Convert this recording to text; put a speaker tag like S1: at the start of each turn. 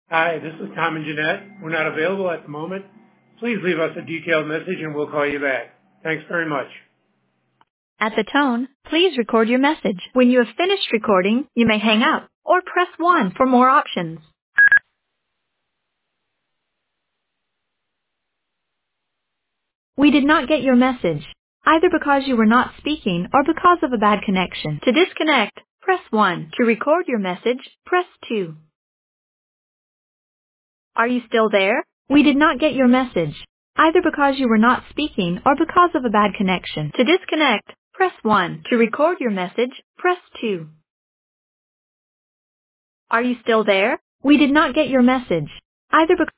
S1: Hi, this is Tom and Jeanette. We're not available at the moment. Please leave us a detailed message and we'll call you back. Thanks very much.
S2: At the tone, please record your message. When you have finished recording, you may hang up or press 1 for more options. We did not get your message, either because you were not speaking or because of a bad connection. To disconnect, press 1. To record your message, press 2. Are you still there? We did not get your message, either because you were not speaking or because of a bad connection. To disconnect, press 1. To record your message, press 2. Are you still there? We did not get your message, either because